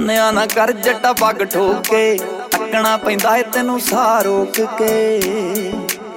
ਬੰਨਿਆ ਨਾ ਕਰ ਜੱਟਾ ਪੱਗ ਠੋਕ ਕੇ, ਟੱਕਣਾ ਪੈਂਦਾ ਏ ਤੈਨੂੰ ਸਾਹ ਰੋਕ ਕੇ।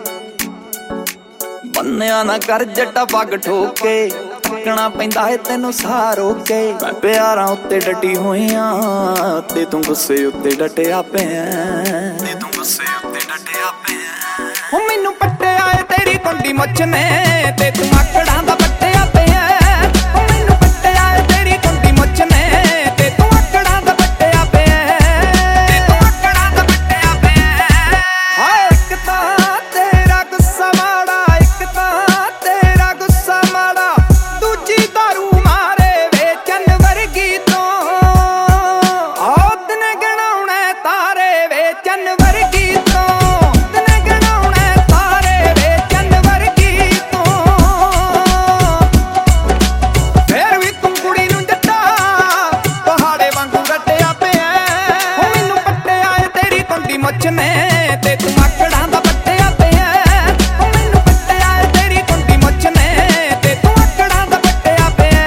ਬੰਨਿਆ ਨਾ ਕਰ ਜੱਟਾ ਪੱਗ ਠੋਕ ਕੇ, ਟੱਕਣਾ ਪੈਂਦਾ ਏ ਤੈਨੂੰ ਸਾਹ ਰੋਕ ਕੇ। ਮੈਂ ਪਿਆਰਾਂ ਉੱਤੇ ਡਟੀ ਹੋਈਆਂ ਤੇ ਤੂੰ ਗੁੱਸੇ ਉੱਤੇ ਡਟਿਆ ਪਿਆ, ਤੇ ਤੂੰ ਗੁੱਸੇ ਉੱਤੇ ਡਟਿਆ ਪਿਆ। ਉਹ ਮੈਨੂੰ ਪੱਟਿਆ ਏ ਤੇਰੀ ਕੁੰਡੀ ਮੁੱਛ ਨੇ ਤੇ ਤੂੰ ਆਕੜਾਂ ਦਾ ਪੱਟਿਆ ਪਿਆ। ਉਹ ਮੈਨੂੰ ਪੱਟਿਆ ਏ ਤੇਰੀ ਕੁੰਡੀ ਮੁੱਛ ਨੇ ਤੇ ਤੂੰ ਆਕੜਾਂ ਦਾ ਪੱਟਿਆ ਪਿਆ, ਤੇ ਤੂੰ ਆਕੜਾਂ ਦਾ ਪੱਟਿਆ ਪਿਆ। ਹਾਏ ਇੱਕ ਤਾਂ ਤੇਰਾ ਗੁੱਸਾ ਮਾੜਾ, ਇੱਕ ਤਾਂ ਤੇਰਾ ਗੁੱਸਾ ਮਾੜਾ, ਦੂਜੀ ਦਾਰੂ ਮਾਰੇ ਵੇਚਣ ਵਰਗੀ ਤੋਂ। ਆਹ ਤਨੇ ਗਣਾਉਣਾ ਤਾਰੇ ਵੇਚਣ ਵਰਗੀ ਤੋਂ, ਤਨੇ ਗਣਾਉਣਾ ਤਾਰੇ ਵੇਚਣ ਵਰਗੀ ਤੋਂ। ਫੇਰ ਵੀ ਤੂੰ ਕੁੜੀ ਨੂੰ ਜੱਟਾ ਪਹਾੜੇ ਵਾਂਗੂ ਰੱਟਿਆ ਪਿਆ। ਉਹ ਮੈਨੂੰ ਪੱਟਿਆ ਏ ਤੇਰੀ ਕੁੰਡੀ ਮੁੱਛ ਨੇ ਤੇ ਤੂੰ ਆਕੜਾਂ ਦਾ ਪੱਟਿਆ ਪਿਆ। ਉਹ ਮੈਨੂੰ ਪੱਟਿਆ ਏ ਤੇਰੀ ਕੁੰਡੀ ਮੁੱਛ ਨੇ ਤੇ ਤੂੰ ਆਕੜਾਂ ਦਾ ਪੱਟਿਆ ਪਿਆ।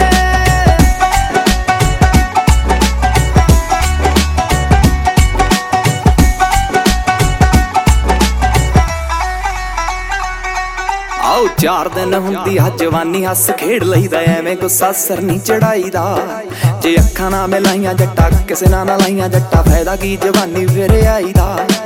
ਆਓ 4 ਦਿਨ ਹੁੰਦੀ ਆ ਜਵਾਨੀ, ਹੱਸ ਖੇਡ ਲਈਦਾ ਐਵੇਂ ਗੁੱਸਾ ਸਿਰ ਨਹੀਂ ਚੜਾਈਦਾ। ਜੇ ਅੱਖਾਂ ਨਾ ਮਿਲਾਈਆਂ ਜੱਟਾ ਕਿਸੇ ਨਾਲ ਨਾ ਲਾਈਆਂ ਜੱਟਾ, ਫਾਇਦਾ ਕੀ ਜਵਾਨੀ ਫਿਰ ਆਈਦਾ।